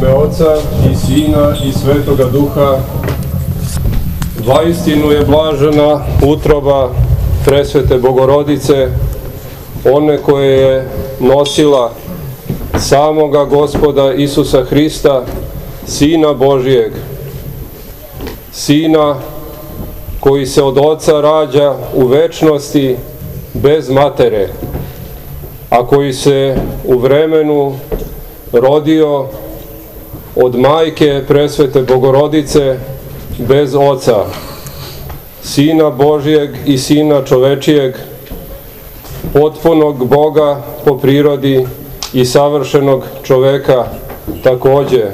ime Oca i Sina i Svetoga Duha. Vaistinu je blažena utroba presvete Bogorodice, one koje je nosila samoga Gospoda Isusa Hrista, Sina Božijeg, Sina koji se od Oca rađa u večnosti bez matere, a koji se u vremenu rodio od majke presvete Bogorodice bez Oca, Sina Božijeg i Sina čovečijeg, potpunog Boga po prirodi i savršenog čoveka takođe.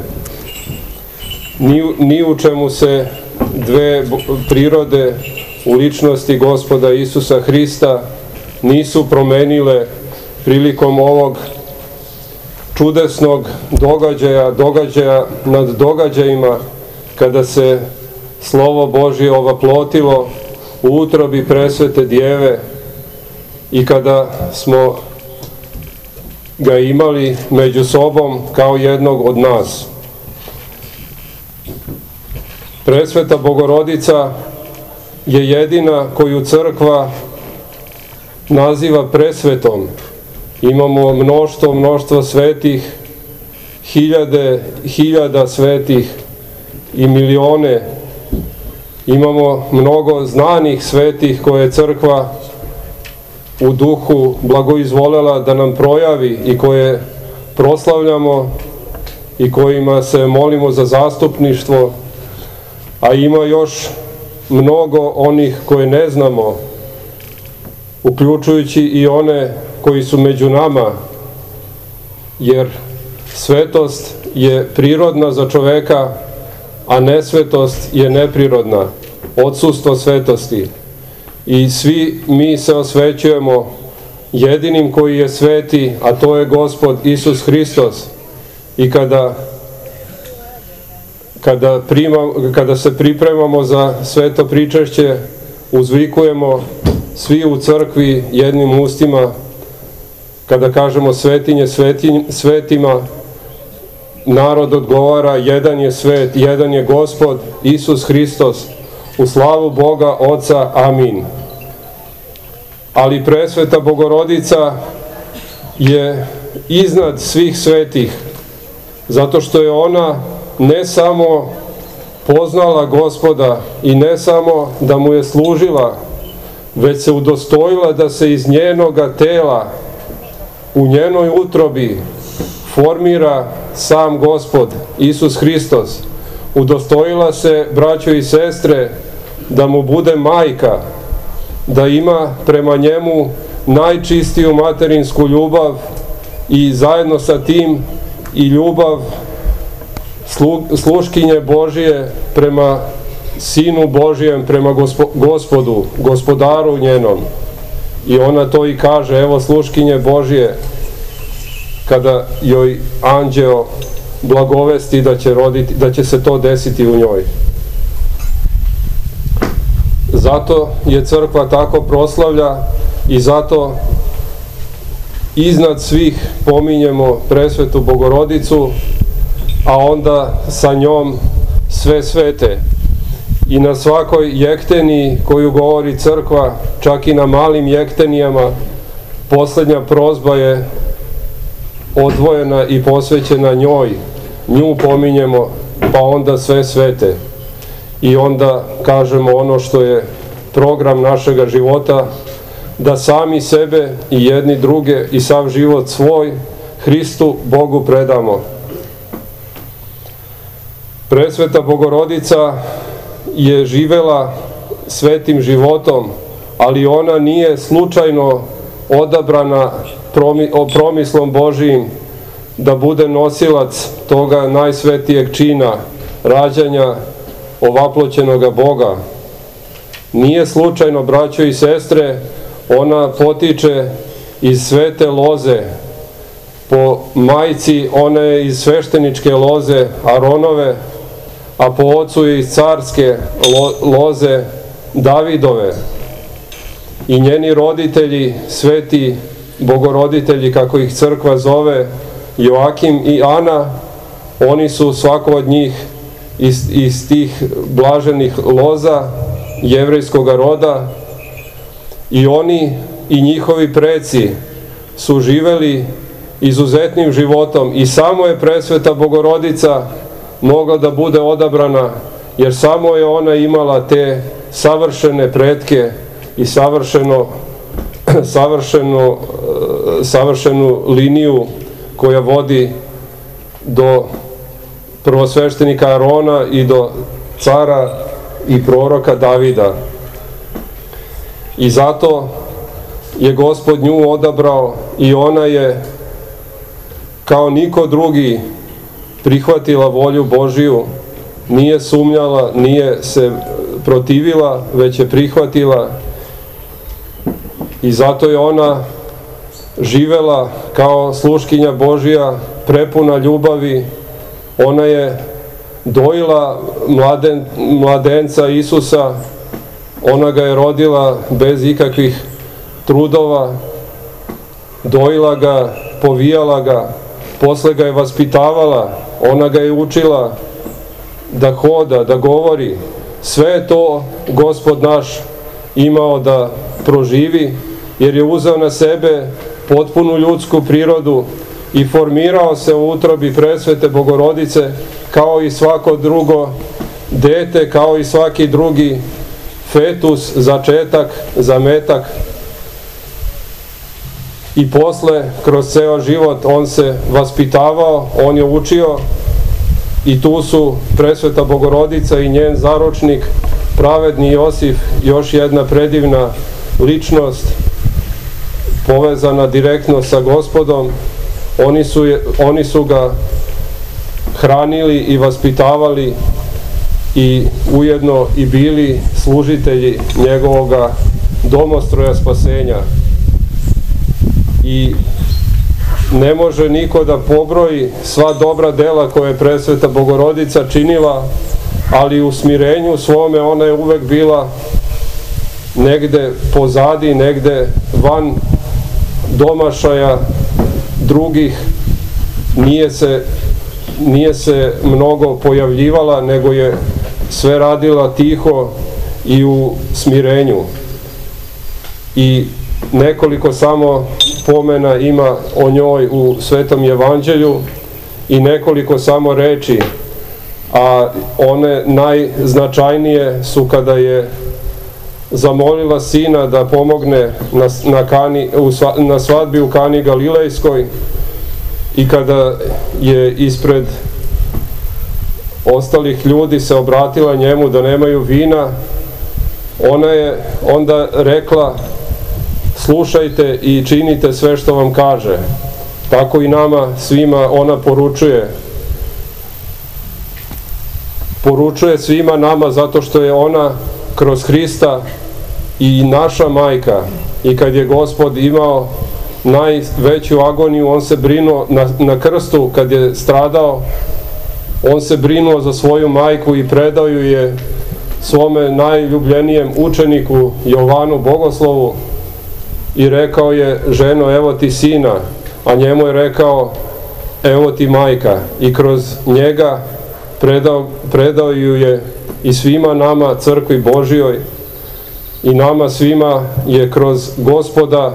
Ni u čemu se dve prirode u ličnosti Gospoda Isusa Hrista nisu promenile prilikom ovog čudesnog događaja nad događajima, kada se Slovo Božje ovaplotilo u utrobi presvete Djeve i kada smo ga imali među sobom kao jednog od nas. Presveta Bogorodica je jedina koju crkva naziva presvetom. Imamo mnoštvo svetih, hiljada svetih i milione. Imamo mnogo znanih svetih koje je crkva u duhu blagoizvolela da nam projavi i koje proslavljamo i kojima se molimo za zastupništvo, a ima još mnogo onih koje ne znamo, uključujući i one koji su među nama, jer svetost je prirodna za čoveka, a nesvetost je neprirodna, odsustvo svetosti. I svi mi se osvećujemo jedinim koji je sveti, a to je Gospod Isus Hristos. I kada se pripremamo za sveto pričašće, uzvikujemo svi u crkvi jednim ustima. Kada kažemo svetinje svetima, narod odgovara: jedan je svet, jedan je Gospod Isus Hristos, u slavu Boga Oca, amin. Ali presveta Bogorodica je iznad svih svetih, zato što je ona ne samo poznala Gospoda i ne samo da mu je služila, već se udostojila da se iz njenoga tela, u njenoj utrobi, formira sam Gospod Isus Hristos. Udostojila se, braćo i sestre, da mu bude majka, da ima prema njemu najčistiju materinsku ljubav i zajedno sa tim i ljubav sluškinje Božije prema Sinu Božijem, prema Gospodu, Gospodaru njenom. I ona to i kaže: evo sluškinje Božije, kada joj anđeo blagovesti da će se to desiti u njoj. Zato je crkva tako proslavlja i zato iznad svih pominjemo presvetu Bogorodicu, a onda sa njom sve svete. I na svakoj jekteni koju govori crkva, čak i na malim jektenijama, poslednja prozba je odvojena i posvećena njoj. Nju pominjemo, pa onda sve svete. I onda kažemo ono što je program našega života, da sami sebe i jedni druge i sav život svoj Hristu Bogu predamo. Presveta Bogorodica je živela svetim životom, ali ona nije slučajno odabrana promislom Božijim da bude nosilac toga najsvetijeg čina, rađanja ovaploćenoga Boga. Nije slučajno, braćo i sestre, ona potiče iz svete loze. Po majci ona je iz svešteničke loze Aronove, a po ocu je iz carske loze Davidove. I njeni roditelji, sveti Bogoroditelji, kako ih crkva zove, Joakim i Ana, Oni su svako od njih iz tih blaženih loza jevrejskog roda i oni i njihovi preci su živeli izuzetnim životom i samo je presveta Bogorodica mogla da bude odabrana, jer samo je ona imala te savršene pretke i savršenu liniju koja vodi do prvosveštenika Arona i do cara i proroka Davida. I zato je Gospod nju odabrao i ona je kao niko drugi prihvatila volju Božiju, nije sumnjala, nije se protivila, već je prihvatila i zato je ona živela kao sluškinja Božja, prepuna ljubavi. Ona je dojila mladenca Isusa, ona ga je rodila bez ikakvih trudova, dojila ga, povijala ga, posle ga je vaspitavala, ona ga je učila da hoda, da govori. Sve je to Gospod naš imao da proživi, jer je uzeo na sebe potpunu ljudsku prirodu i formirao se u utrobi presvete Bogorodice kao i svako drugo dete, kao i svaki drugi fetus, začetak, zametak. I posle, kroz ceo život, on se vaspitavao, on je učio i tu su presveta Bogorodica i njen zaročnik, pravedni Josif, još jedna predivna ličnost, povezana direktno sa Gospodom. Oni su ga hranili i vaspitavali i ujedno i bili služitelji njegovoga domostroja spasenja. I ne može niko da pobroji sva dobra dela koje je presveta Bogorodica činila, ali u smirenju svome ona je uvek bila negde pozadi, negde van domašaja drugih, nije se mnogo pojavljivala, nego je sve radila tiho i u smirenju. I nekoliko samo pomena ima o njoj u Svetom Evanđelju i nekoliko samo reči, a one najznačajnije su kada je zamolila sina da pomogne na svadbi u Kani Galilejskoj i kada je ispred ostalih ljudi se obratila njemu da nemaju vina, ona je onda rekla: slušajte i činite sve što vam kaže. Tako i nama svima ona poručuje svima nama, zato što je ona kroz Hrista i naša majka. I kad je Gospod imao najveću agoniju, on se brinuo na krstu, kad je stradao, on se brinuo za svoju majku i predao ju je svome najljubljenijem učeniku Jovanu Bogoslovu i rekao je: ženo, evo ti sina, a njemu je rekao: evo ti majka. I kroz njega predao ju je i svima nama, crkvi Božjoj, i nama svima je kroz Gospoda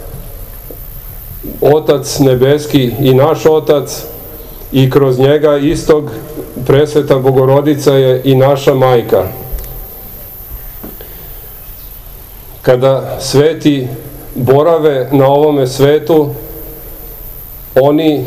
Otac nebeski i naš Otac, i kroz njega istog presveta Bogorodica je i naša majka. Kada sveti borave na ovome svetu, oni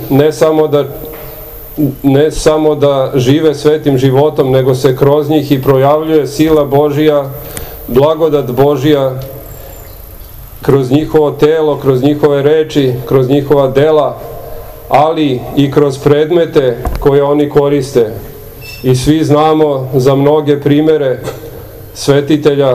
ne samo da žive svetim životom, nego se kroz njih i projavljuje sila Božja, blagodat Božja, kroz njihovo telo, kroz njihove reči, kroz njihova dela, ali i kroz predmete koje oni koriste. I svi znamo za mnoge primere svetitelja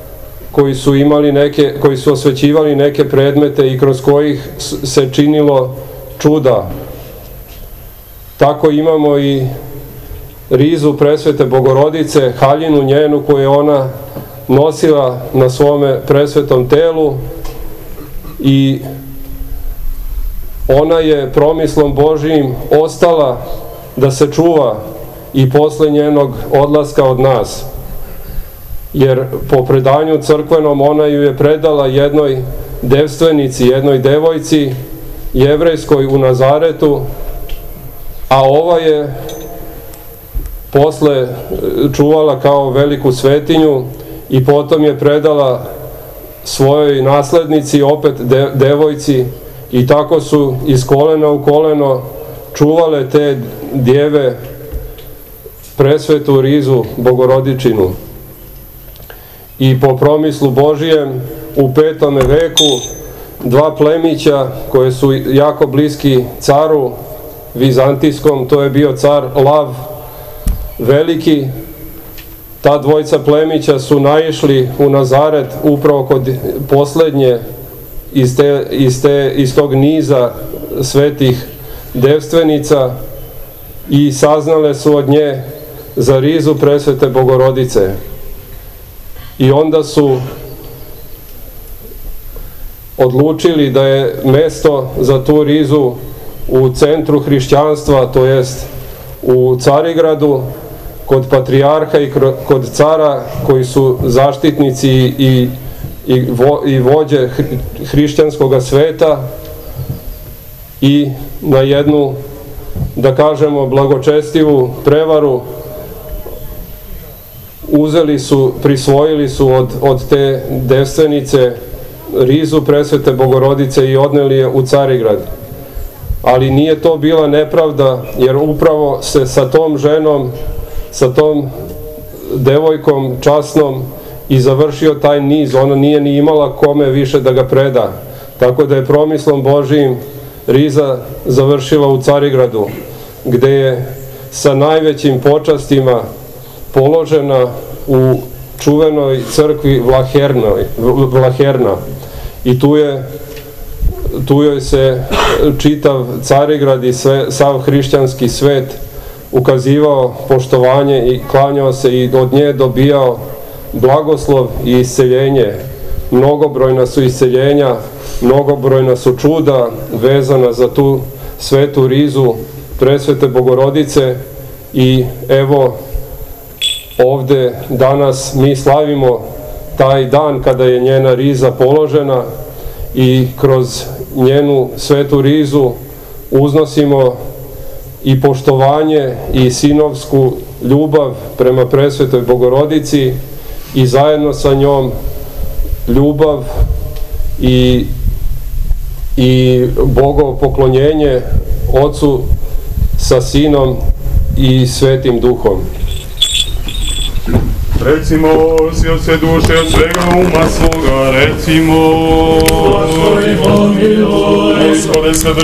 koji su osvećivali neke predmete i kroz kojih se činilo čuda. Tako imamo i rizu presvete Bogorodice, haljinu njenu koju je ona nosila na svome presvetom telu, i ona je promislom Božijim ostala da se čuva i posle njenog odlaska od nas. Jer po predanju crkvenom ona ju je predala jednoj devstvenici, jednoj devojci jevrejskoj u Nazaretu, a ova je posle čuvala kao veliku svetinju i potom je predala svojoj naslednici, opet devojci, i tako su iz kolena u koleno čuvale te djeve presvetu Rizu Bogorodičinu. I po promislu Božijem u 5. veku dva plemića koje su jako bliski caru vizantijskom, to je bio car Lav Veliki, ta dvojca plemića su naišli u Nazaret upravo kod poslednje iz tog niza svetih devstvenica i saznale su od nje za Rizu presvete Bogorodice. I onda su odlučili da je mesto za tu Rizu u centru hrišćanstva, to jest u Carigradu, kod patrijarha i kod cara koji su zaštitnici i vođe hrišćanskog sveta, i na jednu, da kažemo, blagočestivu prevaru prisvojili su od te devstvenice Rizu presvete Bogorodice i odneli je u Carigrad. Ali nije to bila nepravda, jer upravo se sa tom ženom, sa tom devojkom časnom i završio taj niz. Ona nije ni imala kome više da ga preda. Tako da je promislom Božijim Riza završila u Carigradu, gde je sa najvećim počastima položena u čuvenoj crkvi Vlaherna. I tu joj se čitav Carigrad i sav hrišćanski svet ukazivao poštovanje i klanjao se i od nje dobijao blagoslov i isceljenje. Mnogobrojna su isceljenja, mnogobrojna su čuda vezana za tu svetu Rizu presvete Bogorodice. I evo, ovde danas mi slavimo taj dan kada je njena Riza položena i kroz njenu svetu Rizu uznosimo i poštovanje i sinovsku ljubav prema presvetoj Bogorodici i zajedno sa njom ljubav i bogopoklonjenje Ocu sa Sinom i Svetim Duhom. Recimo, si od sve duše, od svega uma svoga, recimo, Gospode, sve